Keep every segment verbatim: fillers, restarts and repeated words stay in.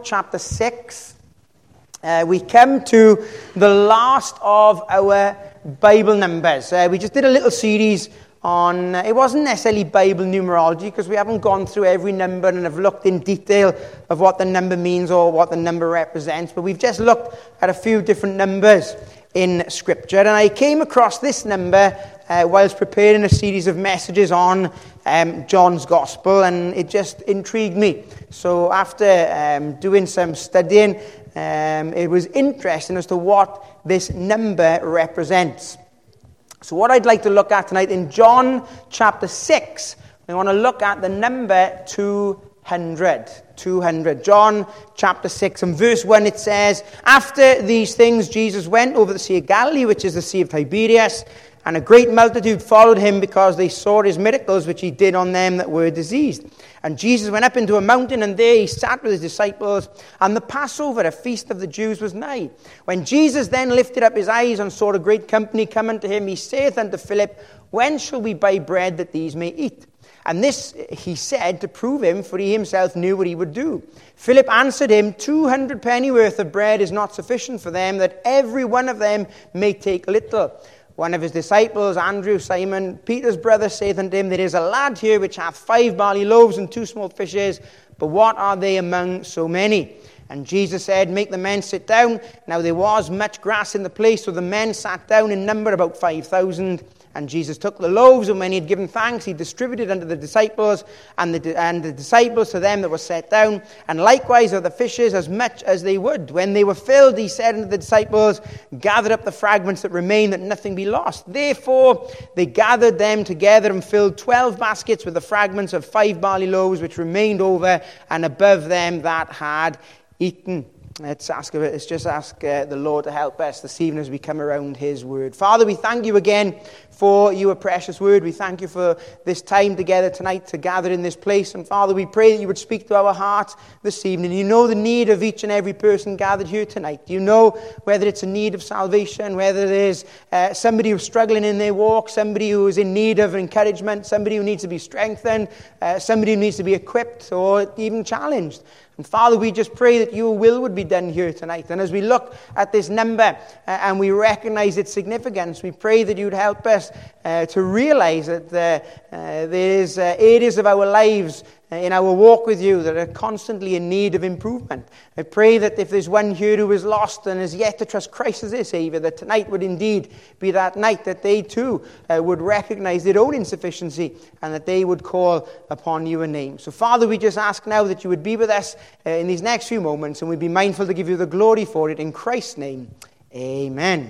chapter six. Uh, we come to the last of our Bible numbers. Uh, we just did a little series on, uh, it wasn't necessarily Bible numerology, because we haven't gone through every number and have looked in detail of what the number means or what the number represents, but we've just looked at a few different numbers in Scripture. And I came across this number uh, whilst preparing a series of messages on um, John's Gospel, and it just intrigued me. So after um, doing some studying, um, it was interesting as to what this number represents. So what I'd like to look at tonight in John chapter six, we want to look at the number two hundred. two hundred. John chapter six and verse one, it says, "After these things Jesus went over the Sea of Galilee, which is the Sea of Tiberias, and a great multitude followed him because they saw his miracles which he did on them that were diseased. And Jesus went up into a mountain, and there he sat with his disciples, and the Passover, a feast of the Jews, was nigh. When Jesus then lifted up his eyes and saw a great company come unto him, he saith unto Philip, When shall we buy bread that these may eat? And this he said to prove him, for he himself knew what he would do. Philip answered him, Two hundred pennyworth of bread is not sufficient for them, that every one of them may take a little. One of his disciples, Andrew, Simon Peter's brother, saith unto him, There is a lad here which hath five barley loaves and two small fishes, but what are they among so many? And Jesus said, Make the men sit down. Now there was much grass in the place, so the men sat down in number about five thousand. And Jesus took the loaves, and when he had given thanks, he distributed unto the disciples, and the, and the disciples to them that were set down, and likewise of the fishes as much as they would. When they were filled, he said unto the disciples, Gather up the fragments that remain, that nothing be lost. Therefore they gathered them together, and filled twelve baskets with the fragments of five barley loaves, which remained over and above them that had eaten." Let's ask. Let's just ask uh, the Lord to help us this evening as we come around his word. Father, we thank you again for your precious word. We thank you for this time together tonight to gather in this place. And Father, we pray that you would speak to our hearts this evening. You know the need of each and every person gathered here tonight. You know whether it's a need of salvation, whether there's uh, somebody who's struggling in their walk, somebody who is in need of encouragement, somebody who needs to be strengthened, uh, somebody who needs to be equipped or even challenged. And Father, we just pray that your will would be done here tonight. And as we look at this number uh, and we recognize its significance, we pray that you'd help us uh, to realize that uh, uh, there is uh, areas of our lives uh, in our walk with you that are constantly in need of improvement. I pray that if there's one here who is lost and is yet to trust Christ as their Savior, that tonight would indeed be that night that they too uh, would recognize their own insufficiency and that they would call upon your name. So Father, we just ask now that you would be with us uh, in these next few moments, and we'd be mindful to give you the glory for it in Christ's name. Amen.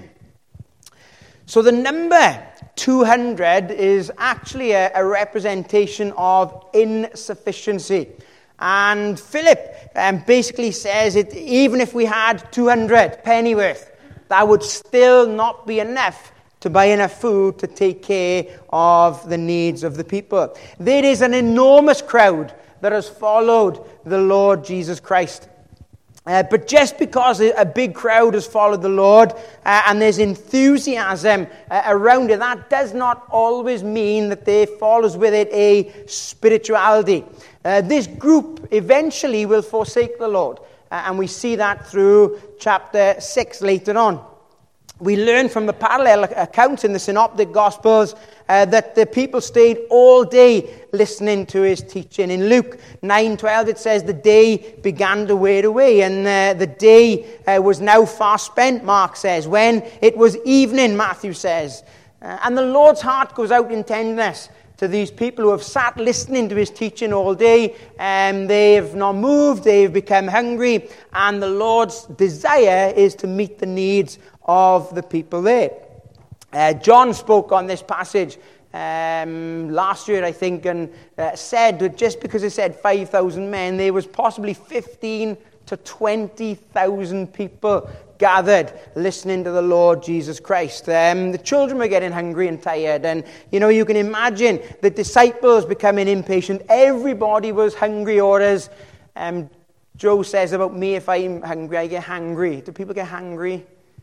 So the number two hundred is actually a, a representation of insufficiency. And Philip um, basically says it, even if we had two hundred pennyworth, that would still not be enough to buy enough food to take care of the needs of the people. There is an enormous crowd that has followed the Lord Jesus Christ. Uh, but just because a big crowd has followed the Lord uh, and there's enthusiasm uh, around it, that does not always mean that there follows with it a spirituality. Uh, this group eventually will forsake the Lord. Uh, and we see that through chapter six later on. We learn from the parallel accounts in the Synoptic Gospels uh, that the people stayed all day listening to his teaching. In Luke nine twelve, it says, The day began to wear away, and uh, the day uh, was now far spent, Mark says. When it was evening, Matthew says. Uh, and the Lord's heart goes out in tenderness to these people who have sat listening to his teaching all day, and they have not moved, they've become hungry, and the Lord's desire is to meet the needs of the people there. Uh, John spoke on this passage um, last year, I think, and uh, said that just because it said five thousand men, there was possibly fifteen to twenty thousand people gathered listening to the Lord Jesus Christ. Um, the children were getting hungry and tired, and you know, you can imagine the disciples becoming impatient. Everybody was hungry, or as um, Joe says about me, if I'm hungry, I get hangry. Do people get hangry?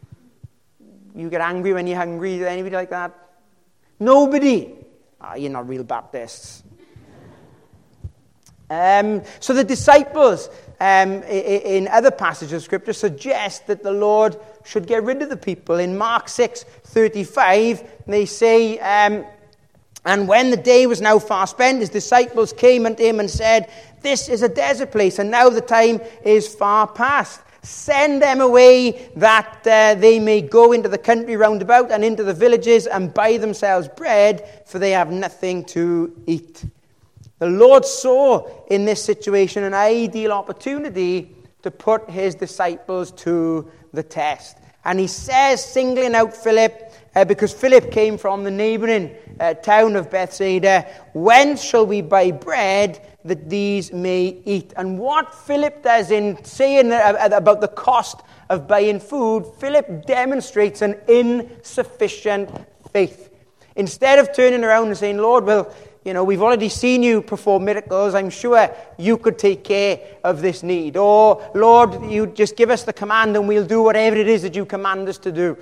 You get angry when you're hungry? Is there anybody like that? Nobody. Ah, you're not real Baptists. Um, so the disciples, um, in other passages of Scripture suggest that the Lord should get rid of the people. In Mark six thirty-five, they say, um, and when the day was now far spent, his disciples came unto him and said, this is a desert place, and now the time is far past. Send them away that uh, they may go into the country round about and into the villages and buy themselves bread, for they have nothing to eat. The Lord saw in this situation an ideal opportunity to put his disciples to the test. And he says, singling out Philip, uh, because Philip came from the neighboring uh, town of Bethsaida, whence shall we buy bread that these may eat? And what Philip does in saying about the cost of buying food, Philip demonstrates an insufficient faith. Instead of turning around and saying, Lord, well, you know, we've already seen you perform miracles. I'm sure you could take care of this need. Or, Lord, you just give us the command and we'll do whatever it is that you command us to do.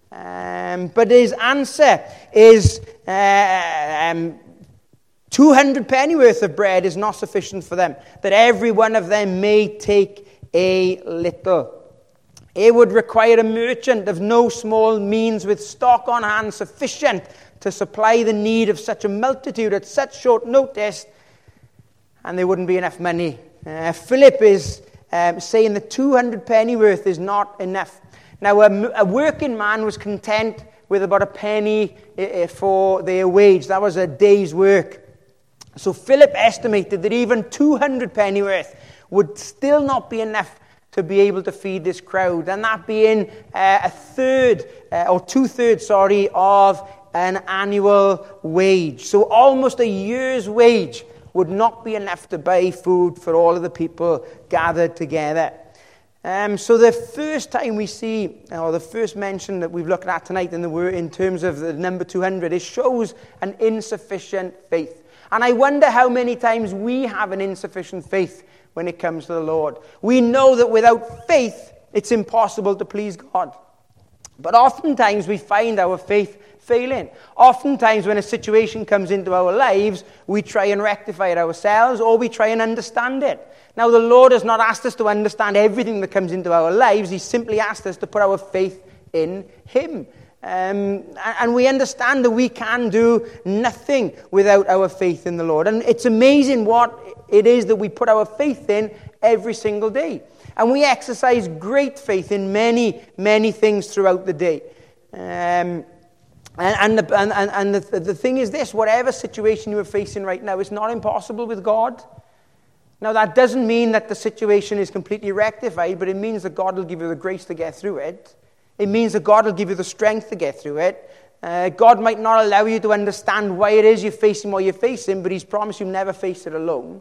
Um, but his answer is uh, um, two hundred pennyworth of bread is not sufficient for them, that every one of them may take a little. It would require a merchant of no small means with stock on hand sufficient to supply the need of such a multitude at such short notice, and there wouldn't be enough money. Uh, Philip is um, saying that two hundred pennyworth is not enough. Now, a, a working man was content with about a penny uh, for their wage. That was a day's work. So Philip estimated that even two hundred pennyworth would still not be enough to be able to feed this crowd, and that being uh, a third, uh, or two-thirds, sorry, of an annual wage. So almost a year's wage would not be enough to buy food for all of the people gathered together. Um, so the first time we see, or the first mention that we've looked at tonight in the word, in terms of the number two hundred, it shows an insufficient faith. And I wonder how many times we have an insufficient faith when it comes to the Lord. We know that without faith, it's impossible to please God. But oftentimes we find our faith failing. Oftentimes when a situation comes into our lives, we try and rectify it ourselves, or we try and understand it. Now, the Lord has not asked us to understand everything that comes into our lives. He's simply asked us to put our faith in Him. Um, and we understand that we can do nothing without our faith in the Lord. And it's amazing what it is that we put our faith in every single day. And we exercise great faith in many, many things throughout the day. Um, and and, the, and, and the, the thing is this, whatever situation you are facing right now is not impossible with God. Now, that doesn't mean that the situation is completely rectified, but it means that God will give you the grace to get through it. It means that God will give you the strength to get through it. Uh, God might not allow you to understand why it is you're facing what you're facing, but He's promised you never face it alone.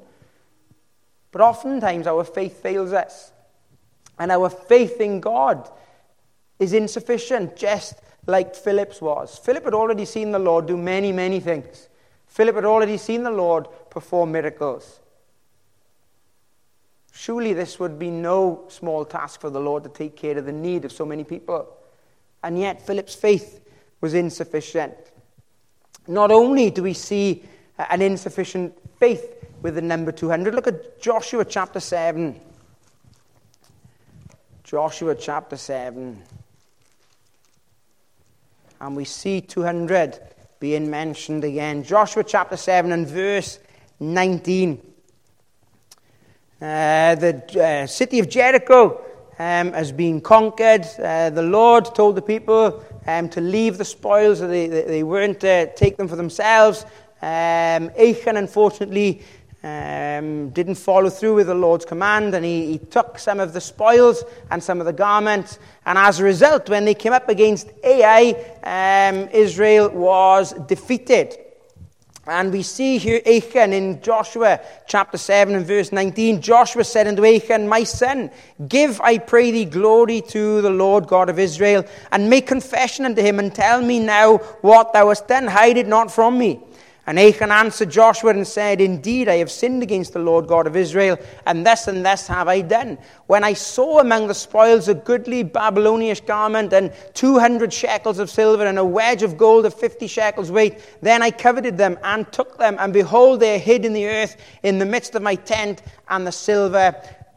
But oftentimes our faith fails us. And our faith in God is insufficient, just like Philip's was. Philip had already seen the Lord do many, many things. Philip had already seen the Lord perform miracles. Surely this would be no small task for the Lord to take care of the need of so many people. And yet Philip's faith was insufficient. Not only do we see an insufficient faith with the number two hundred, look at Joshua chapter seven. Joshua chapter seven. And we see two hundred being mentioned again. Joshua chapter seven and verse nineteen. Uh, the uh, city of Jericho um, has been conquered. Uh, the Lord told the people um, to leave the spoils. They, they, they weren't to uh, take them for themselves. Um, Achan, unfortunately, um, didn't follow through with the Lord's command, and he, he took some of the spoils and some of the garments. And as a result, when they came up against Ai, um, Israel was defeated. And we see here Achan in Joshua chapter seven and verse nineteen. Joshua said unto Achan, my son, give, I pray thee, glory to the Lord God of Israel, and make confession unto him, and tell me now what thou hast done. Hide it not from me. And Achan answered Joshua and said, indeed, I have sinned against the Lord God of Israel, and thus and thus have I done. When I saw among the spoils a goodly Babylonish garment, and two hundred shekels of silver, and a wedge of gold of fifty shekels weight, then I coveted them and took them, and behold, they are hid in the earth in the midst of my tent, and the silver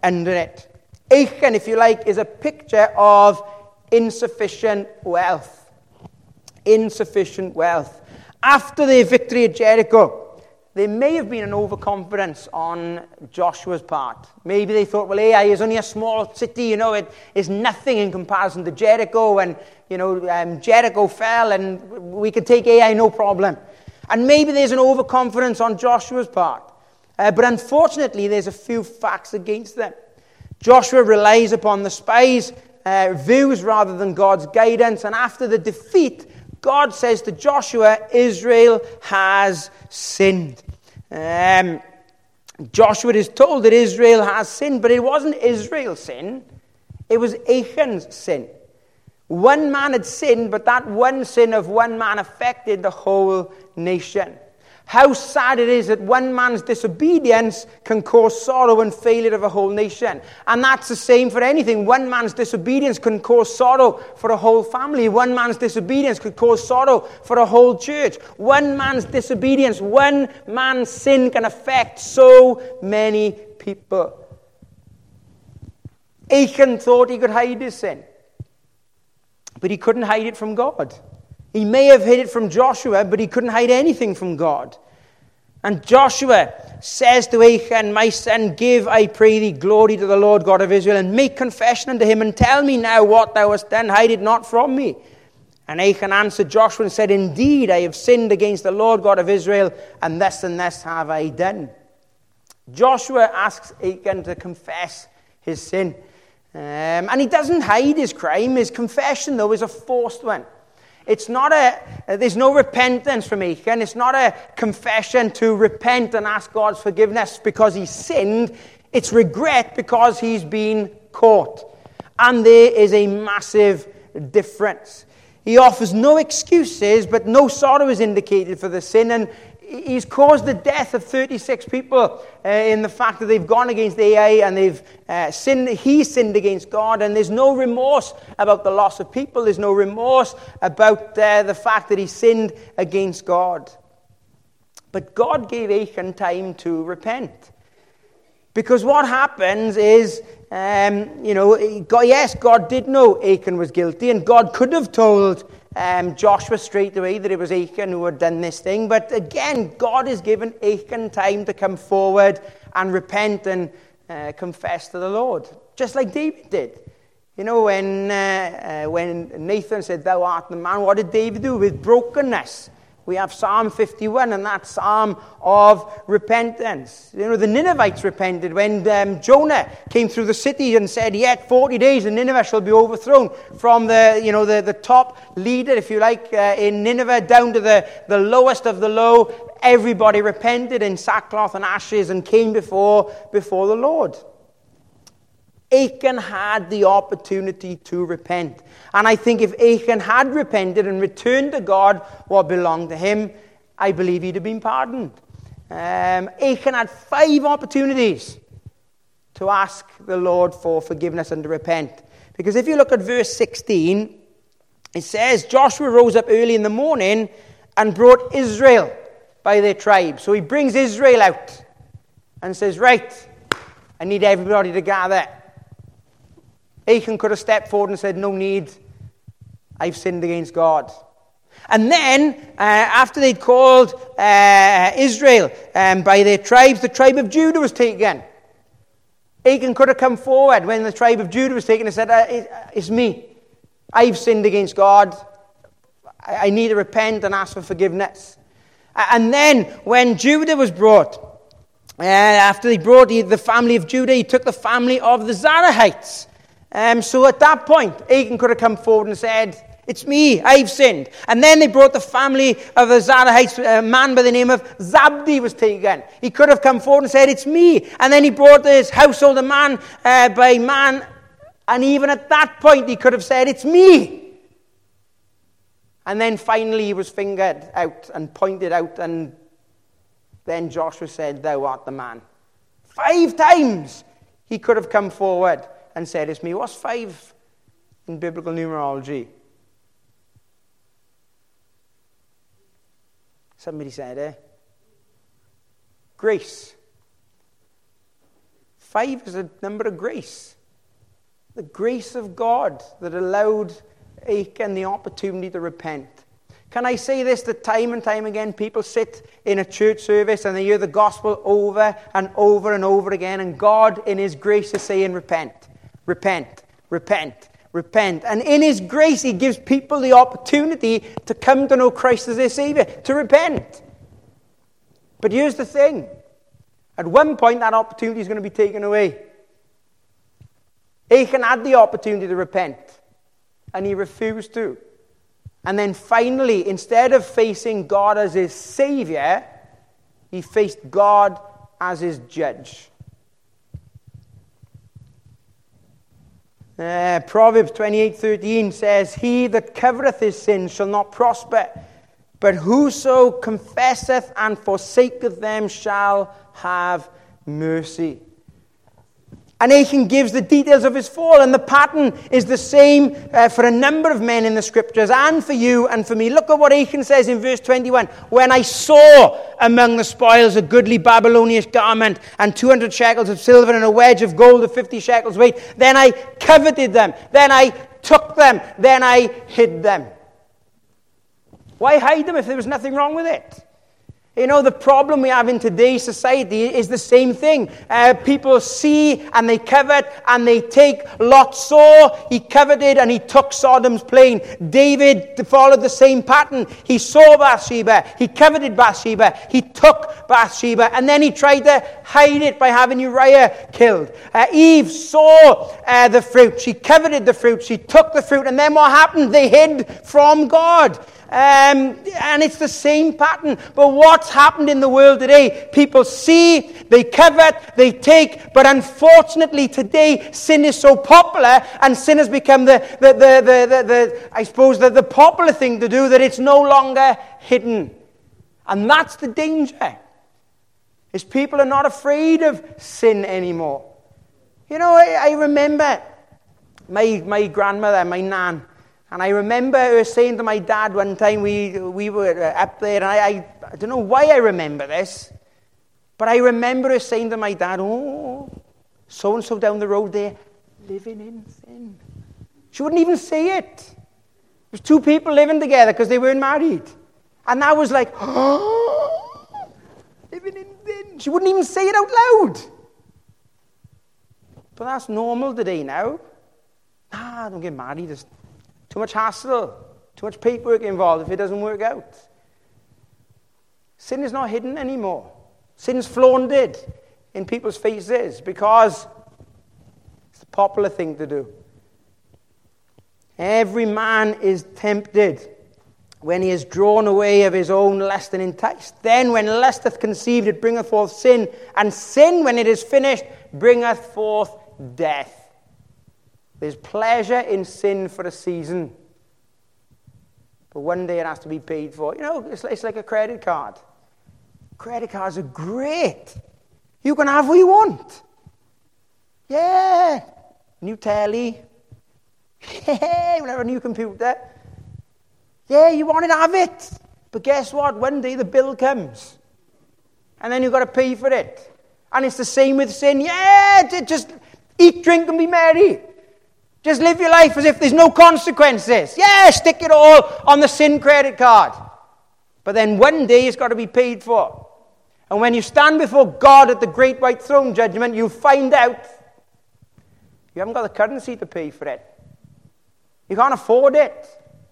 under it. Achan, if you like, is a picture of insufficient wealth. Insufficient wealth. After their victory at Jericho, there may have been an overconfidence on Joshua's part. Maybe they thought, well, Ai is only a small city, you know, it is nothing in comparison to Jericho, and, you know, um, Jericho fell, and we could take Ai, no problem. And maybe there's an overconfidence on Joshua's part. Uh, but unfortunately, there's a few facts against them. Joshua relies upon the spies' uh, views rather than God's guidance, and after the defeat, God says to Joshua, Israel has sinned. Um, Joshua is told that Israel has sinned, but it wasn't Israel's sin. It was Achan's sin. One man had sinned, but that one sin of one man affected the whole nation. How sad it is that one man's disobedience can cause sorrow and failure of a whole nation. And that's the same for anything. One man's disobedience can cause sorrow for a whole family. One man's disobedience could cause sorrow for a whole church. One man's disobedience, one man's sin can affect so many people. Achan thought he could hide his sin, but he couldn't hide it from God. He may have hid it from Joshua, but he couldn't hide anything from God. And Joshua says to Achan, my son, give, I pray thee, glory to the Lord God of Israel, and make confession unto him, and tell me now what thou hast done, hide it not from me. And Achan answered Joshua and said, indeed, I have sinned against the Lord God of Israel, and thus and thus have I done. Joshua asks Achan to confess his sin. Um, and he doesn't hide his crime. His confession, though, is a forced one. It's not a, there's no repentance from Achan. It's not a confession to repent and ask God's forgiveness because he's sinned. It's regret because he's been caught. And there is a massive difference. He offers no excuses, but no sorrow is indicated for the sin. And he's caused the death of thirty-six people uh, in the fact that they've gone against Ai and they've uh, sinned. He sinned against God, and there's no remorse about the loss of people. There's no remorse about uh, the fact that he sinned against God. But God gave Achan time to repent. Because what happens is, um, you know, God, yes, God did know Achan was guilty, and God could have told um, Joshua straight away that it was Achan who had done this thing. But again, God has given Achan time to come forward and repent and uh, confess to the Lord, just like David did. You know, when uh, uh, when Nathan said, "Thou art the man," what did David do with brokenness? We have Psalm fifty-one, and that psalm of repentance. You know, the Ninevites repented when um, Jonah came through the city and said, yet forty days and Nineveh shall be overthrown. From the, you know, the, the top leader, if you like, uh, in Nineveh down to the, the lowest of the low, everybody repented in sackcloth and ashes and came before, before the Lord. Achan had the opportunity to repent. And I think if Achan had repented and returned to God what belonged to him, I believe he'd have been pardoned. Um, Achan had five opportunities to ask the Lord for forgiveness and to repent. Because if you look at verse sixteen, it says, Joshua rose up early in the morning and brought Israel by their tribe. So he brings Israel out and says, right, I need everybody to gather. Achan could have stepped forward and said, no need, I've sinned against God. And then, uh, after they'd called uh, Israel um, by their tribes, the tribe of Judah was taken. Achan could have come forward when the tribe of Judah was taken and said, uh, it, uh, it's me. I've sinned against God. I, I need to repent and ask for forgiveness. Uh, and then, when Judah was brought, uh, after they brought the, the family of Judah, he took the family of the Zarahites. Um, so at that point, Achan could have come forward and said, it's me, I've sinned. And then they brought the family of the Zarahites, a man by the name of Zabdi was taken. He could have come forward and said, it's me. And then he brought his household a man uh, by man. And even at that point, he could have said, it's me. And then finally, he was fingered out and pointed out. And then Joshua said, thou art the man. Five times he could have come forward and said, it's me. What's five in biblical numerology? Somebody said, eh? Grace. Five is a number of grace. The grace of God that allowed Achan the opportunity to repent. Can I say this, that time and time again people sit in a church service and they hear the gospel over and over and over again, and God in his grace is saying, repent, repent, repent, repent. And in his grace he gives people the opportunity to come to know Christ as their Savior, to repent. But here's the thing. At one point that opportunity is going to be taken away. Achan had the opportunity to repent, and he refused to. And then finally, instead of facing God as his Savior, he faced God as his judge. Uh, Proverbs twenty-eight thirteen says, he that covereth his sin shall not prosper, but whoso confesseth and forsaketh them shall have mercy. And Achan gives the details of his fall, and the pattern is the same uh, for a number of men in the scriptures, and for you and for me. Look at what Achan says in verse twenty-one. When I saw among the spoils a goodly Babylonian garment, and two hundred shekels of silver, and a wedge of gold of fifty shekels weight, then I coveted them, then I took them, then I hid them. Why hide them if there was nothing wrong with it? You know, the problem we have in today's society is the same thing. Uh, people see and they covet and they take. Lot saw, he coveted, and he took Sodom's plain. David followed the same pattern. He saw Bathsheba, he coveted Bathsheba, he took Bathsheba, and then he tried to hide it by having Uriah killed. Uh, Eve saw uh, the fruit, she coveted the fruit, she took the fruit, and then what happened? They hid from God. Um, and it's the same pattern. But what's happened in the world today? People see, they covet, they take, but unfortunately today sin is so popular, and sin has become the, the, the, the, the, the I suppose, the, the popular thing to do, that it's no longer hidden. And that's the danger, is people are not afraid of sin anymore. You know, I, I remember my, my grandmother, my nan, and I remember her saying to my dad one time, we we were up there, and I, I, I don't know why I remember this, but I remember her saying to my dad, oh, so-and-so down the road there, living in sin. She wouldn't even say it. It was two people living together because they weren't married. And that was like, oh, living in sin. She wouldn't even say it out loud. But that's normal today now. Ah, don't get married. There's too much hassle, too much paperwork involved if it doesn't work out. Sin is not hidden anymore. Sin's flaunted in people's faces because it's the popular thing to do. Every man is tempted when he is drawn away of his own lust and enticed. Then when lust hath conceived, it bringeth forth sin, and sin, when it is finished, bringeth forth death. There's pleasure in sin for a season, but one day it has to be paid for. You know, it's, it's like a credit card. Credit cards are great. You can have what you want. Yeah. New telly. Yeah, you have a new computer. Yeah, you want to have it. But guess what? One day the bill comes, and then you've got to pay for it. And it's the same with sin. Yeah, just eat, drink, and be merry. Just live your life as if there's no consequences. Yeah, stick it all on the sin credit card. But then one day it's got to be paid for. And when you stand before God at the great white throne judgment, you'll find out you haven't got the currency to pay for it. You can't afford it.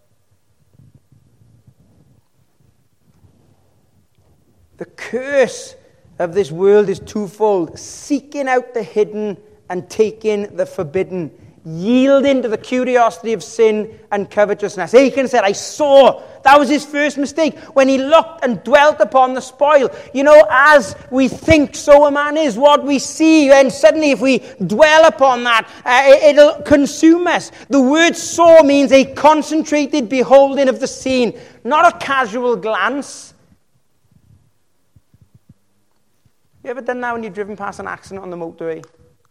The curse of this world is twofold: seeking out the hidden and taking the forbidden, yielding to the curiosity of sin and covetousness. Achan said, I saw. That was his first mistake, when he looked and dwelt upon the spoil. You know, as we think, so a man is. What we see, and suddenly if we dwell upon that, uh, it'll consume us. The word saw means a concentrated beholding of the scene, not a casual glance. You ever done that when you've driven past an accident on the motorway?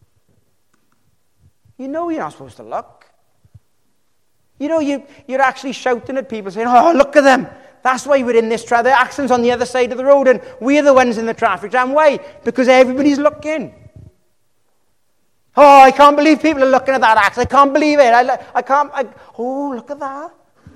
You know you're not supposed to look. You know, you, you're actually shouting at people saying, oh, look at them. That's why we're in this traffic. The accident's on the other side of the road and we're the ones in the traffic jam. Why? Because everybody's looking. Oh, I can't believe people are looking at that axe. I can't believe it. I, I can't. I, oh, look at that.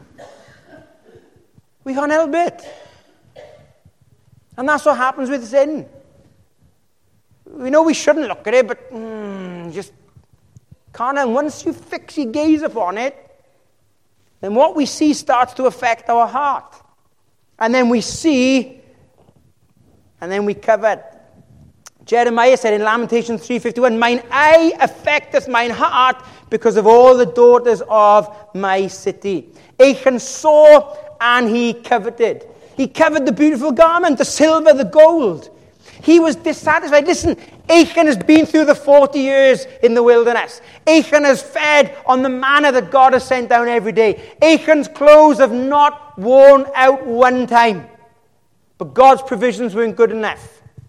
We can't help it. And that's what happens with sin. We know we shouldn't look at it, but mm, just can't. And once you fix your gaze upon it, then what we see starts to affect our heart. And then we see, and then we cover it. Jeremiah said in Lamentations three fifty-one, mine eye affecteth mine heart because of all the daughters of my city. Achan saw and he coveted. He covered the beautiful garment, the silver, the gold. He was dissatisfied. Listen, Achan has been through the forty years in the wilderness. Achan has fed on the manna that God has sent down every day. Achan's clothes have not worn out one time. But God's provisions weren't good enough.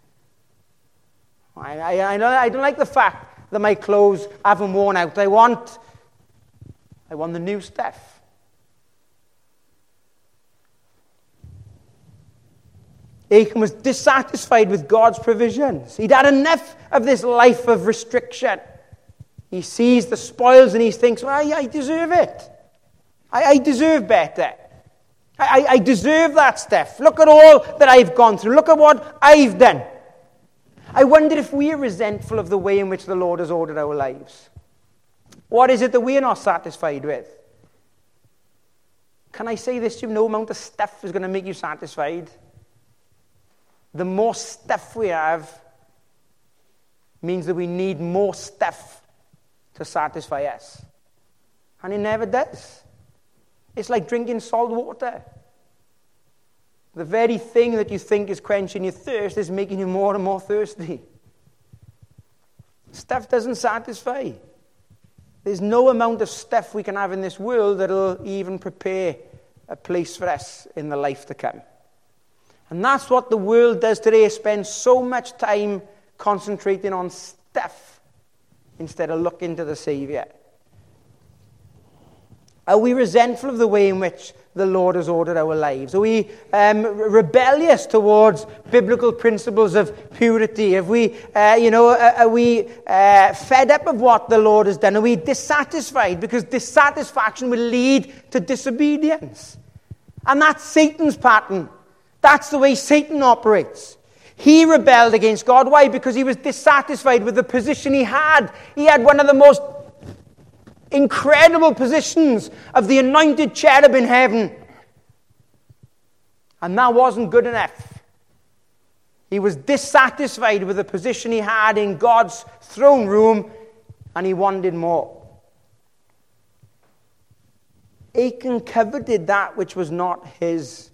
I, I, I, don't, I don't like the fact that my clothes haven't worn out. I want, I want the new stuff. Achan was dissatisfied with God's provisions. He'd had enough of this life of restriction. He sees the spoils and he thinks, well, I, I deserve it. I, I deserve better. I, I, I deserve that stuff. Look at all that I've gone through. Look at what I've done. I wonder if we are resentful of the way in which the Lord has ordered our lives. What is it that we are not satisfied with? Can I say this to you? No amount of stuff is going to make you satisfied. The more stuff we have means that we need more stuff to satisfy us. And it never does. It's like drinking salt water. The very thing that you think is quenching your thirst is making you more and more thirsty. Stuff doesn't satisfy. There's no amount of stuff we can have in this world that will even prepare a place for us in the life to come. And that's what the world does today, is spend so much time concentrating on stuff instead of looking to the Savior. Are we resentful of the way in which the Lord has ordered our lives? Are we um, rebellious towards biblical principles of purity? Have we, uh, you know, are, are we uh, fed up of what the Lord has done? Are we dissatisfied? Because dissatisfaction will lead to disobedience. And that's Satan's pattern. That's the way Satan operates. He rebelled against God. Why? Because he was dissatisfied with the position he had. He had one of the most incredible positions of the anointed cherub in heaven. And that wasn't good enough. He was dissatisfied with the position he had in God's throne room, and he wanted more. Achan coveted that which was not his.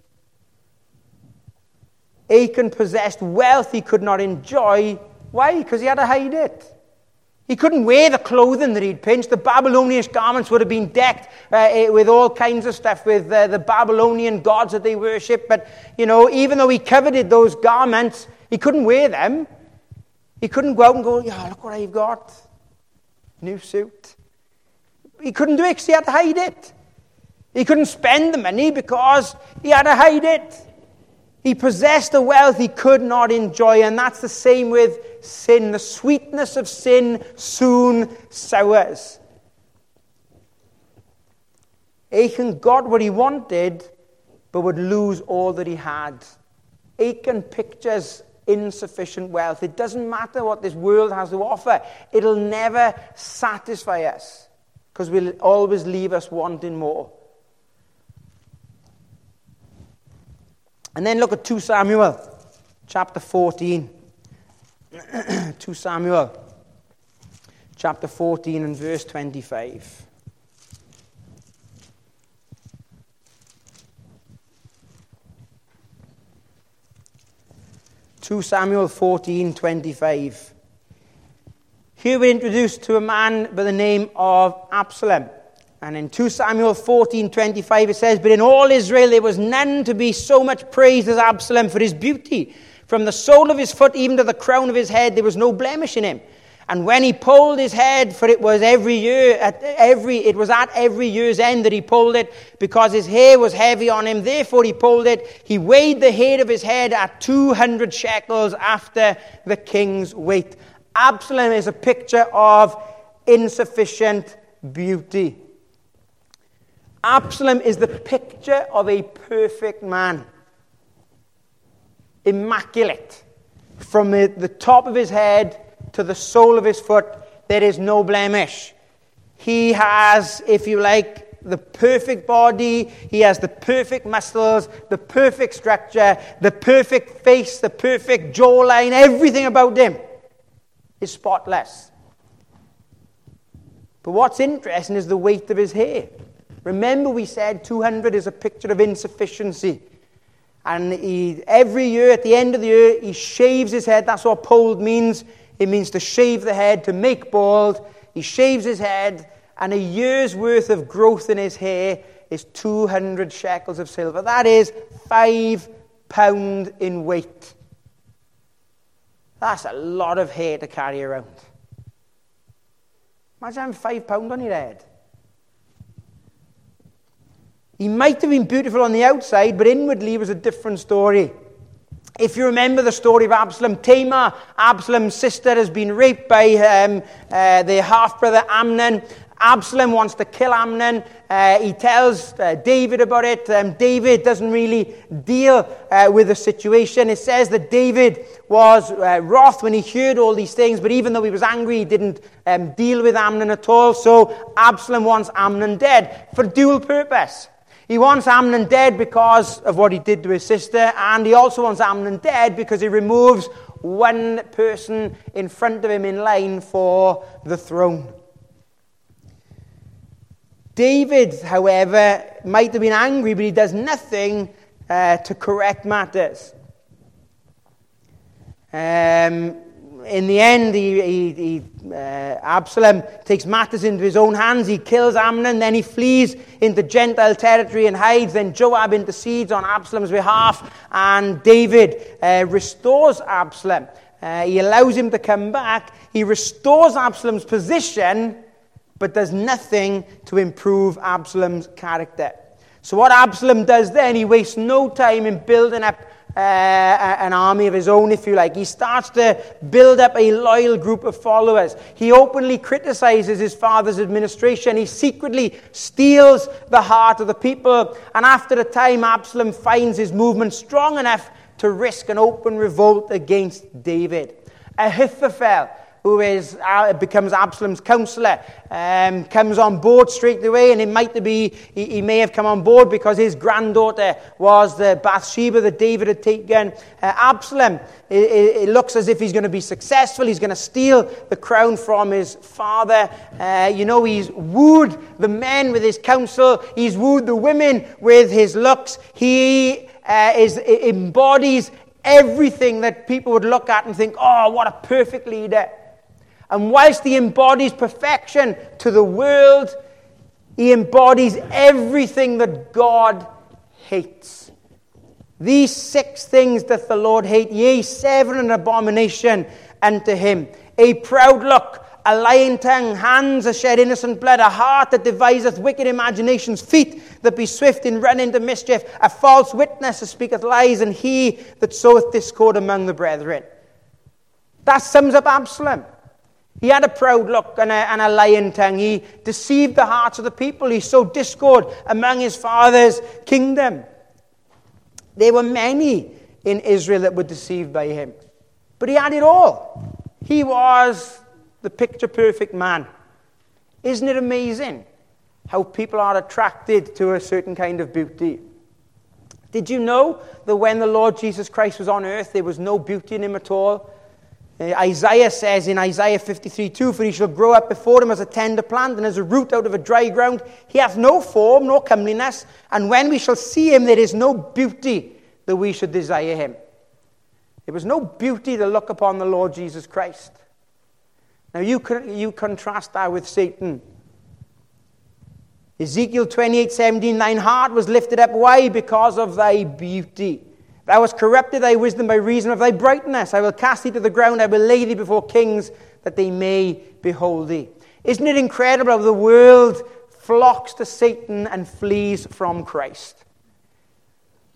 Achan possessed wealth he could not enjoy. Why? Because he had to hide it. He couldn't wear the clothing that he'd pinched. The Babylonian garments would have been decked uh, with all kinds of stuff, with uh, the Babylonian gods that they worshipped. But, you know, even though he coveted those garments, he couldn't wear them. He couldn't go out and go, yeah, look what I've got. New suit. He couldn't do it because he had to hide it. He couldn't spend the money because he had to hide it. He possessed a wealth he could not enjoy, and that's the same with sin. The sweetness of sin soon sours. Achan got what he wanted, but would lose all that he had. Achan pictures insufficient wealth. It doesn't matter what this world has to offer. It'll never satisfy us, because we'll always leave us wanting more. And then look at Second Samuel, chapter fourteen. Second Samuel, chapter fourteen and verse twenty-five. Second Samuel fourteen, twenty-five. Here we're introduced to a man by the name of Absalom. And in Second Samuel fourteen, twenty-five it says, but in all Israel there was none to be so much praised as Absalom for his beauty. From the sole of his foot even to the crown of his head there was no blemish in him. And when he polled his head, for it was every year, at every it was at every year's end that he polled it, because his hair was heavy on him, therefore he polled it. He weighed the hair of his head at two hundred shekels after the king's weight. Absalom is a picture of insufficient beauty. Absalom is the picture of a perfect man. Immaculate. From the, the top of his head to the sole of his foot, there is no blemish. He has, if you like, the perfect body. He has the perfect muscles, the perfect structure, the perfect face, the perfect jawline. Everything about him is spotless. But what's interesting is the weight of his hair. Remember, we said two hundred is a picture of insufficiency. And he, every year, at the end of the year, he shaves his head. That's what polled means. It means to shave the head, to make bald. He shaves his head, and a year's worth of growth in his hair is two hundred shekels of silver. That is five pound in weight. That's a lot of hair to carry around. Imagine having five pound on your head. He might have been beautiful on the outside, but inwardly it was a different story. If you remember the story of Absalom, Tamar, Absalom's sister, has been raped by um, uh, their half-brother Amnon. Absalom wants to kill Amnon. Uh, he tells uh, David about it. Um, David doesn't really deal uh, with the situation. It says that David was uh, wroth when he heard all these things, but even though he was angry, he didn't um, deal with Amnon at all. So Absalom wants Amnon dead for dual purpose. He wants Amnon dead because of what he did to his sister, and he also wants Amnon dead because he removes one person in front of him in line for the throne. David, however, might have been angry, but he does nothing uh, to correct matters. Um, in the end, he, he, he, uh, Absalom takes matters into his own hands. He kills Amnon, then he flees into Gentile territory and hides. Then Joab intercedes on Absalom's behalf, and David uh, restores Absalom. Uh, he allows him to come back. He restores Absalom's position, but does nothing to improve Absalom's character. So what Absalom does then, he wastes no time in building up uh, an army of his own, if you like. He starts to build up a loyal group of followers. He openly criticizes his father's administration. He secretly steals the heart of the people. And after a time, Absalom finds his movement strong enough to risk an open revolt against David. Ahithophel, who is uh, becomes Absalom's counselor, um, comes on board straight away, and it might be he, he may have come on board because his granddaughter was the Bathsheba that David had taken. Uh, Absalom, it, it looks as if he's going to be successful. He's going to steal the crown from his father. Uh, you know, he's wooed the men with his counsel. He's wooed the women with his looks. He uh, is embodies everything that people would look at and think, oh, what a perfect leader. And whilst he embodies perfection to the world, he embodies everything that God hates. These six things doth the Lord hate, yea, seven an abomination unto him. A proud look, a lying tongue, hands that shed innocent blood, a heart that deviseth wicked imaginations, feet that be swift in running to mischief, a false witness that speaketh lies, and he that soweth discord among the brethren. That sums up Absalom. He had a proud look and a, and a lying tongue. He deceived the hearts of the people. He sowed discord among his father's kingdom. There were many in Israel that were deceived by him. But he had it all. He was the picture-perfect man. Isn't it amazing how people are attracted to a certain kind of beauty? Did you know that when the Lord Jesus Christ was on earth, there was no beauty in him at all? Uh, Isaiah says in Isaiah fifty-three two, for he shall grow up before him as a tender plant, and as a root out of a dry ground. He hath no form, nor comeliness, and when we shall see him, there is no beauty that we should desire him. There was no beauty to look upon the Lord Jesus Christ. Now you, you contrast that with Satan. Ezekiel twenty-eight seventeen, thine heart was lifted up. Why? Because of thy beauty. Thou hast corrupted thy wisdom by reason of thy brightness. I will cast thee to the ground. I will lay thee before kings, that they may behold thee. Isn't it incredible how the world flocks to Satan and flees from Christ?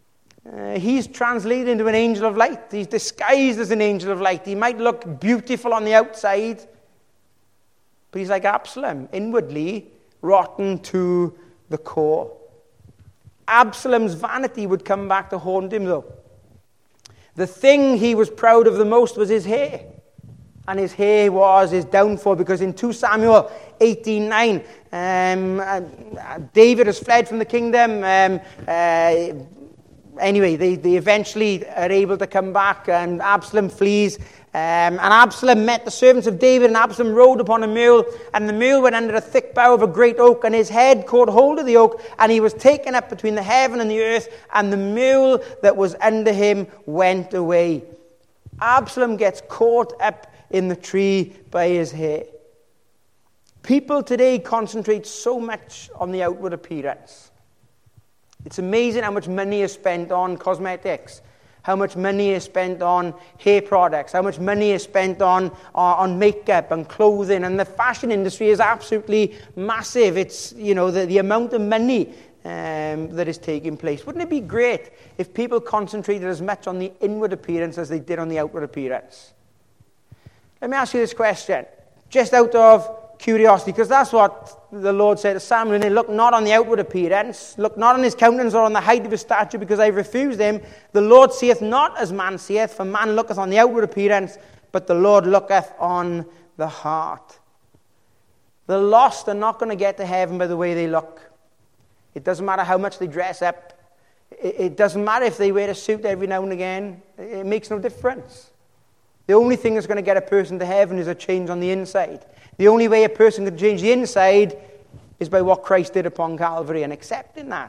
Uh, he's translated into an angel of light. He's disguised as an angel of light. He might look beautiful on the outside, but he's like Absalom, inwardly rotten to the core. Absalom's vanity would come back to haunt him, though. The thing he was proud of the most was his hair. And his hair was his downfall, because in Second Samuel eighteen nine, um, uh, David has fled from the kingdom. Um, uh, anyway, they, they eventually are able to come back, and Absalom flees. Um, and Absalom met the servants of David, and Absalom rode upon a mule, and the mule went under a thick bough of a great oak, and his head caught hold of the oak, and he was taken up between the heaven and the earth, and the mule that was under him went away. Absalom gets caught up in the tree by his hair. People today concentrate so much on the outward appearance. It's amazing how much money is spent on cosmetics, how much money is spent on hair products, how much money is spent on, uh, on makeup and clothing. And the fashion industry is absolutely massive. It's, you know, the, the amount of money um, that is taking place. Wouldn't it be great if people concentrated as much on the inward appearance as they did on the outward appearance? Let me ask you this question, just out of curiosity, because that's what the Lord said to Samuel. And look not on the outward appearance, look not on his countenance or on the height of his stature, because I refused him. The Lord seeth not as man seeth, for man looketh on the outward appearance, but the Lord looketh on the heart. The lost are not going to get to heaven by the way they look. It doesn't matter how much they dress up. It doesn't matter if they wear a suit every now and again. It makes no difference. The only thing that's going to get a person to heaven is a change on the inside. The only way a person can change the inside is by what Christ did upon Calvary and accepting that.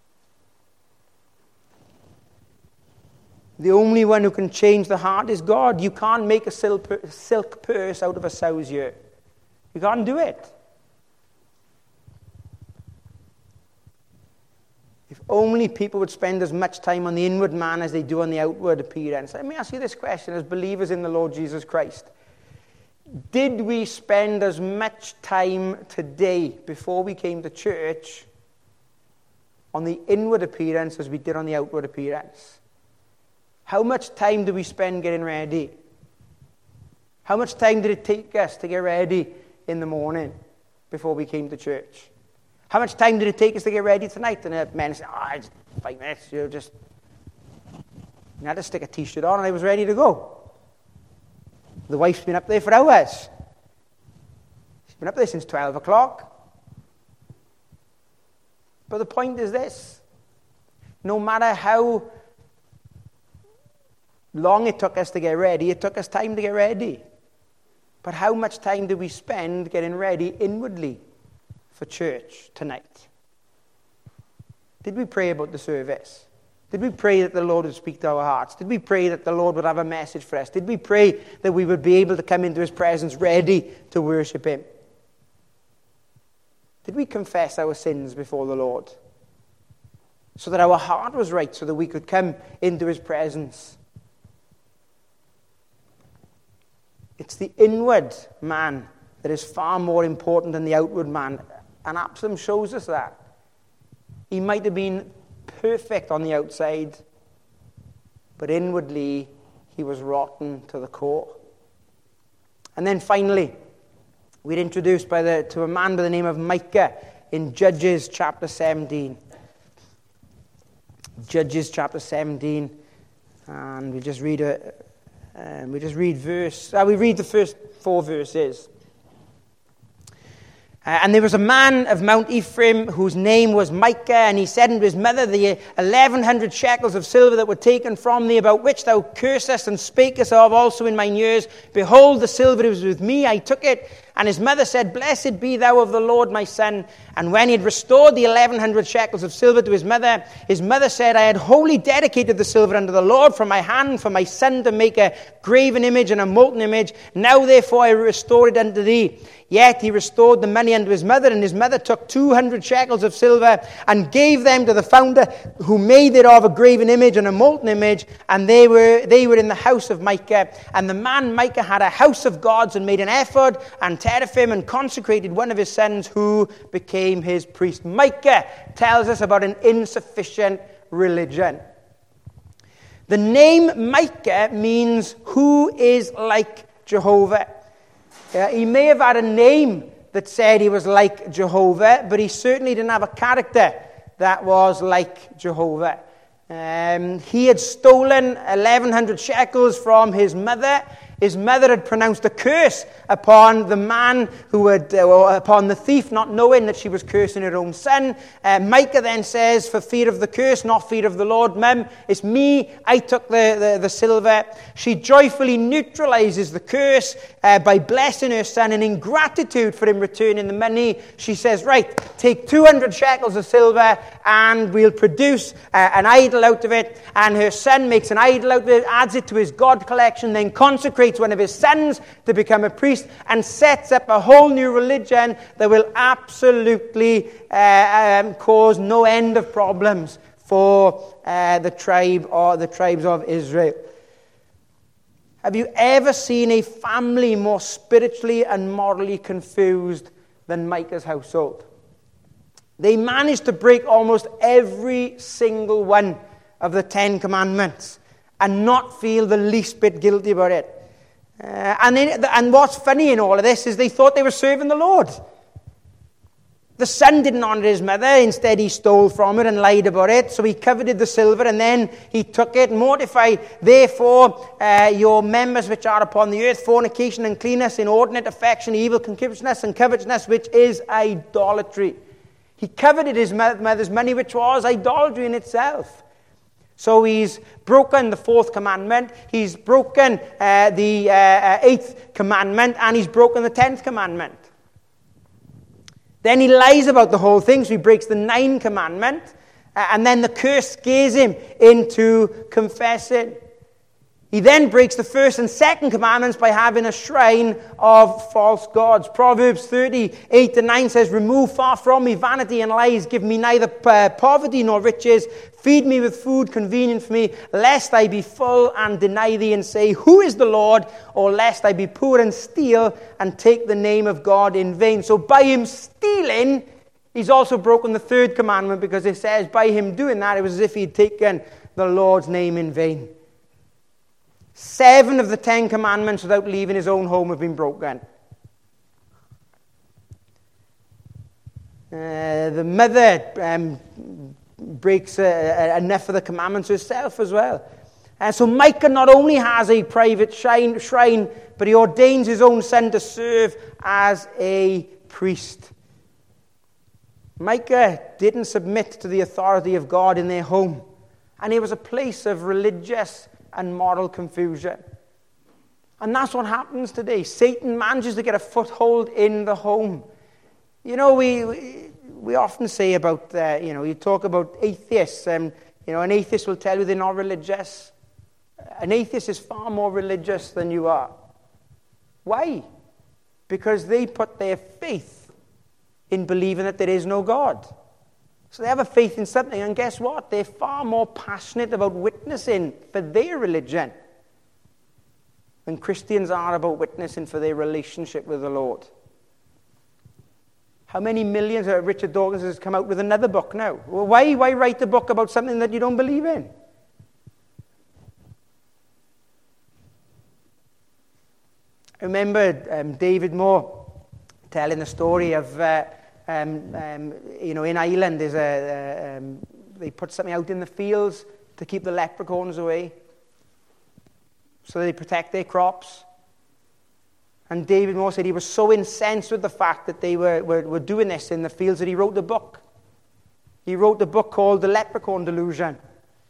The only one who can change the heart is God. You can't make a silk purse out of a sow's ear. You can't do it. If only people would spend as much time on the inward man as they do on the outward appearance. Let me ask you this question as believers in the Lord Jesus Christ. Did we spend as much time today before we came to church on the inward appearance as we did on the outward appearance? How much time do we spend getting ready? How much time did it take us to get ready in the morning before we came to church? How much time did it take us to get ready tonight? And the men said, oh, it's five minutes. You know, just, I had to stick a t-shirt on and I was ready to go. The wife's been up there for hours. She's been up there since twelve o'clock. But the point is this. No matter how long it took us to get ready, it took us time to get ready. But how much time do we spend getting ready inwardly for church tonight? Did we pray about the service? Did we pray that the Lord would speak to our hearts? Did we pray that the Lord would have a message for us? Did we pray that we would be able to come into his presence ready to worship him? Did we confess our sins before the Lord so that our heart was right, so that we could come into his presence? It's the inward man that is far more important than the outward man. And Absalom shows us that. He might have been perfect on the outside, but inwardly he was rotten to the core. And then finally, we're introduced by the, to a man by the name of Micah in Judges chapter seventeen. Judges chapter seventeen, and we just read a, um, we just read verse. Uh, we read the first four verses. Uh, and there was a man of Mount Ephraim whose name was Micah, and he said unto his mother, the eleven hundred shekels of silver that were taken from thee, about which thou cursest and spakest of also in mine ears, behold, the silver is with me, I took it. And his mother said, Blessed be thou of the Lord, my son. And when he had restored the eleven hundred shekels of silver to his mother, his mother said, I had wholly dedicated the silver unto the Lord from my hand for my son to make a graven image and a molten image. Now therefore I restore it unto thee. Yet he restored the money unto his mother, and his mother took two hundred shekels of silver and gave them to the founder, who made thereof a graven image and a molten image. And they were they were in the house of Micah. And the man Micah had a house of gods, and made an ephod and teraphim, and consecrated one of his sons, who became his priest. Micah tells us about an insufficient religion. The name Micah means who is like Jehovah. Uh, he may have had a name that said he was like Jehovah, but he certainly didn't have a character that was like Jehovah. Um, he had stolen eleven hundred shekels from his mother. His mother had pronounced a curse upon the man who had, uh, or upon the thief, not knowing that she was cursing her own son. Uh, Micah then says, for fear of the curse, not fear of the Lord. Mum, it's me. I took the, the, the silver. She joyfully neutralizes the curse uh, by blessing her son, and in gratitude for him returning the money, she says, right, take two hundred shekels of silver and we'll produce uh, an idol out of it. And her son makes an idol out of it, adds it to his God collection, then consecrates one of his sons to become a priest, and sets up a whole new religion that will absolutely uh, um, cause no end of problems for uh, the tribe or the tribes of Israel. Have you ever seen a family more spiritually and morally confused than Micah's household? They managed to break almost every single one of the Ten Commandments and not feel the least bit guilty about it. Uh, and, in, and what's funny in all of this is they thought they were serving the Lord. The son didn't honor his mother. Instead, he stole from her and lied about it. So he coveted the silver, and then he took it. Mortify, therefore, uh, your members which are upon the earth, fornication, uncleanness, inordinate affection, evil concupiscence, and covetousness, which is idolatry. He coveted his mother's money, which was idolatry in itself. So he's broken the fourth commandment, he's broken uh, the uh, eighth commandment, and he's broken the tenth commandment. Then he lies about the whole thing, so he breaks the ninth commandment, uh, and then the curse scares him into confessing. He then breaks the first and second commandments by having a shrine of false gods. Proverbs thirty, eight to nine says, remove far from me vanity and lies. Give me neither uh, poverty nor riches. Feed me with food convenient for me, lest I be full and deny thee and say, who is the Lord? Or lest I be poor and steal and take the name of God in vain. So by him stealing, he's also broken the third commandment, because it says by him doing that, it was as if he'd taken the Lord's name in vain. Seven of the Ten Commandments without leaving his own home have been broken. Uh, the mother um, breaks uh, enough of the commandments herself as well. And so Micah not only has a private shrine, shrine, but he ordains his own son to serve as a priest. Micah didn't submit to the authority of God in their home, and it was a place of religious and moral confusion. And that's what happens today. Satan manages to get a foothold in the home. You know, we we, we often say about, uh, you know, you talk about atheists, and, you know, an atheist will tell you they're not religious. An atheist is far more religious than you are. Why? Because they put their faith in believing that there is no God. So they have a faith in something, and guess what? They're far more passionate about witnessing for their religion than Christians are about witnessing for their relationship with the Lord. How many millions? Uh, Richard Dawkins has come out with another book now. Well, why, why write a book about something that you don't believe in? I remember um, David Moore telling the story of... Uh, Um, um, you know, in Ireland, there's a, uh, um, they put something out in the fields to keep the leprechauns away, so they protect their crops. And David Moore said he was so incensed with the fact that they were, were, were doing this in the fields that he wrote a book. He wrote a book called The Leprechaun Delusion.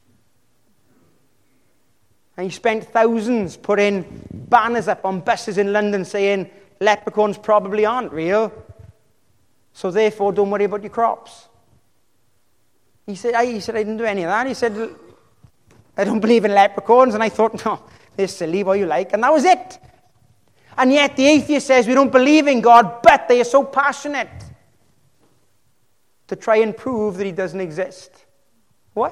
And he spent thousands putting banners up on buses in London saying, leprechauns probably aren't real, so therefore, don't worry about your crops. He said, I, he said, I didn't do any of that. He said, I don't believe in leprechauns. And I thought, no, they're silly, what you like. And that was it. And yet the atheist says we don't believe in God, but they are so passionate to try and prove that he doesn't exist. Why?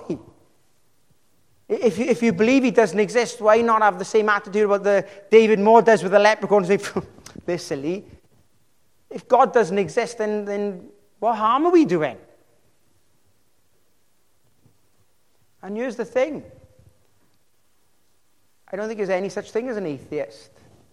If you, if you believe he doesn't exist, why not have the same attitude about the David Moore does with the leprechauns? They're silly. If God doesn't exist, then, then what harm are we doing? And here's the thing. I don't think there's any such thing as an atheist.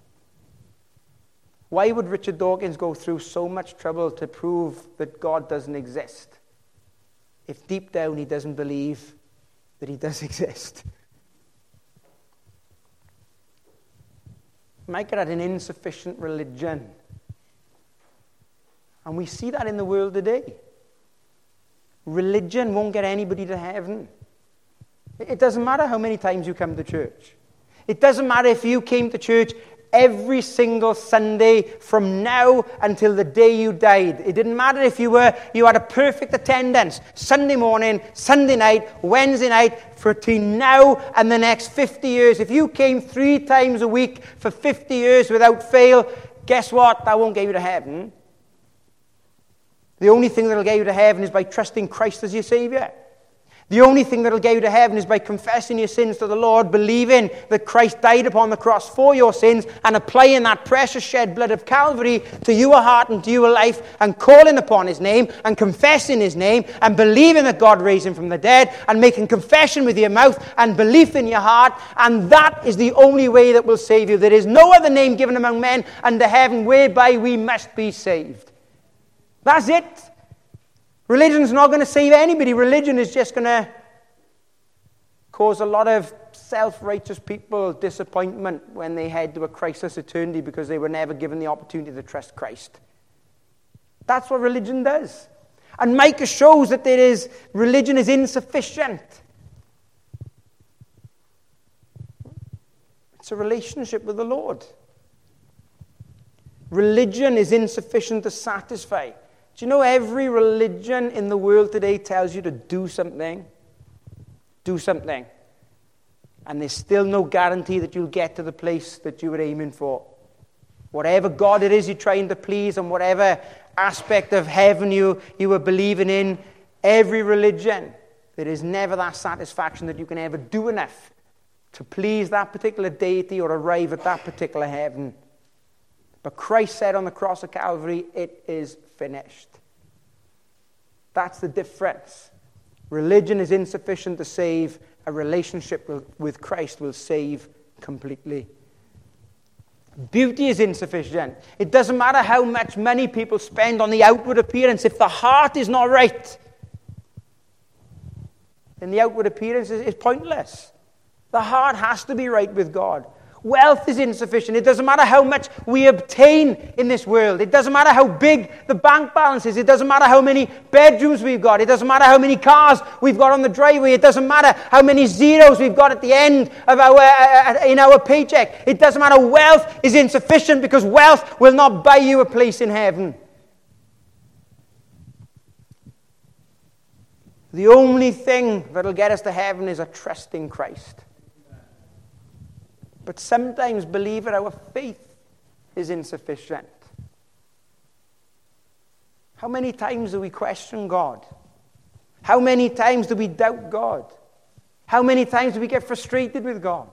Why would Richard Dawkins go through so much trouble to prove that God doesn't exist if deep down he doesn't believe that he does exist? Micah had an insufficient religion. And we see that in the world today. Religion won't get anybody to heaven. It doesn't matter how many times you come to church. It doesn't matter if you came to church every single Sunday from now until the day you died. It didn't matter if you were you had a perfect attendance Sunday morning, Sunday night, Wednesday night, for between now and the next fifty years. If you came three times a week for fifty years without fail, guess what? That won't get you to heaven. The only thing that will get you to heaven is by trusting Christ as your Savior. The only thing that will get you to heaven is by confessing your sins to the Lord, believing that Christ died upon the cross for your sins, and applying that precious shed blood of Calvary to your heart and to your life, and calling upon his name, and confessing his name, and believing that God raised him from the dead, and making confession with your mouth and belief in your heart. And that is the only way that will save you. There is no other name given among men under heaven whereby we must be saved. That's it. Religion's not going to save anybody. Religion is just going to cause a lot of self-righteous people disappointment when they head to a Christless eternity because they were never given the opportunity to trust Christ. That's what religion does. And Micah shows that there is religion is insufficient. It's a relationship with the Lord. Religion is insufficient to satisfy. Do you know every religion in the world today tells you to do something? Do something. And there's still no guarantee that you'll get to the place that you were aiming for. Whatever God it is you're trying to please, and whatever aspect of heaven you, you were believing in, every religion, there is never that satisfaction that you can ever do enough to please that particular deity or arrive at that particular heaven. But Christ said on the cross of Calvary, it is finished. That's the difference. Religion is insufficient to save. A relationship with Christ will save completely. Beauty is insufficient. It doesn't matter how much money people spend on the outward appearance. If the heart is not right, then the outward appearance is, is pointless. The heart has to be right with God. Wealth is insufficient. It doesn't matter how much we obtain in this world. It doesn't matter how big the bank balance is. It doesn't matter how many bedrooms we've got. It doesn't matter how many cars we've got on the driveway. It doesn't matter how many zeros we've got at the end of our uh, in our paycheck. It doesn't matter. Wealth is insufficient because wealth will not buy you a place in heaven. The only thing that will get us to heaven is a trust in Christ. But sometimes, believe it, our faith is insufficient. How many times do we question God? How many times do we doubt God? How many times do we get frustrated with God?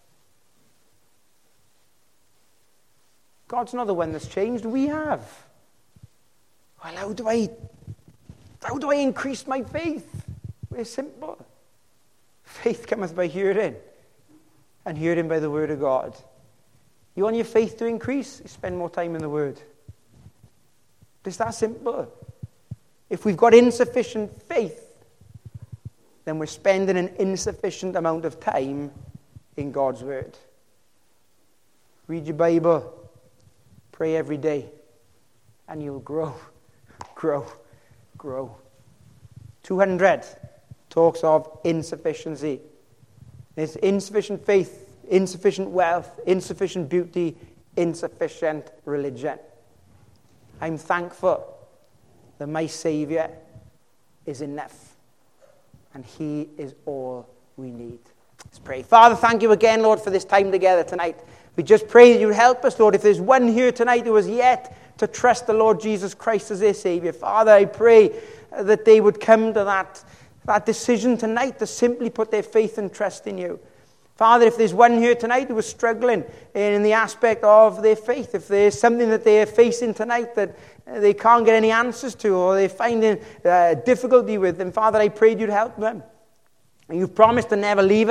God's not the one that's changed. We have. Well, how do I, how do I increase my faith? It's simple. Faith cometh by hearing, and hearing by the word of God. You want your faith to increase? You spend more time in the word. It's that simple. If we've got insufficient faith, then we're spending an insufficient amount of time in God's word. Read your Bible. Pray every day. And you'll grow, grow, grow. two hundred talks of insufficiency. There's insufficient faith, insufficient wealth, insufficient beauty, insufficient religion. I'm thankful that my Savior is enough, and he is all we need. Let's pray. Father, thank you again, Lord, for this time together tonight. We just pray that you would help us, Lord. If there's one here tonight who has yet to trust the Lord Jesus Christ as their Savior, Father, I pray that they would come to that That decision tonight to simply put their faith and trust in you. Father, if there's one here tonight who is struggling in the aspect of their faith, if there's something that they're facing tonight that they can't get any answers to, or they're finding uh, difficulty with, then Father, I pray you'd help them. And you've promised to never leave us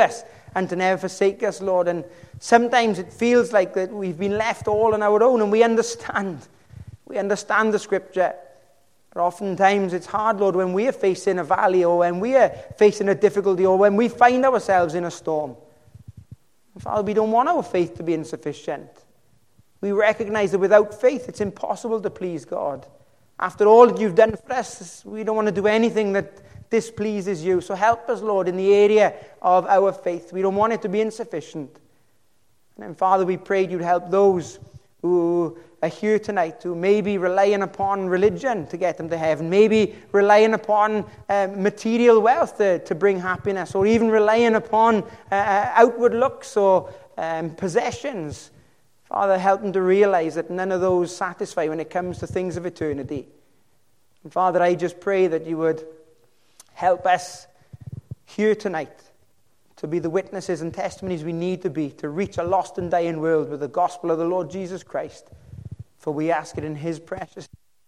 and to never forsake us, Lord. And sometimes it feels like that we've been left all on our own, and we understand. We understand the Scripture. But oftentimes it's hard, Lord, when we are facing a valley, or when we are facing a difficulty, or when we find ourselves in a storm. And Father, we don't want our faith to be insufficient. We recognize that without faith, it's impossible to please God. After all that you've done for us, we don't want to do anything that displeases you. So help us, Lord, in the area of our faith. We don't want it to be insufficient. And then, Father, we prayed you'd help those who are here tonight, who may be relying upon religion to get them to heaven, maybe relying upon uh, material wealth to, to bring happiness, or even relying upon uh, outward looks or um, possessions. Father, help them to realize that none of those satisfy when it comes to things of eternity. And Father, I just pray that you would help us here tonight to be the witnesses and testimonies we need to be to reach a lost and dying world with the gospel of the Lord Jesus Christ. For we ask it in his precious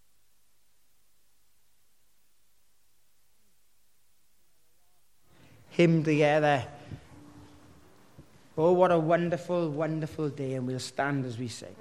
hymn together. Oh, what a wonderful, wonderful day, and we'll stand as we sing.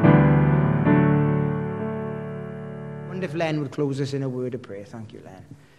Len would close us in a word of prayer. Thank you, Len.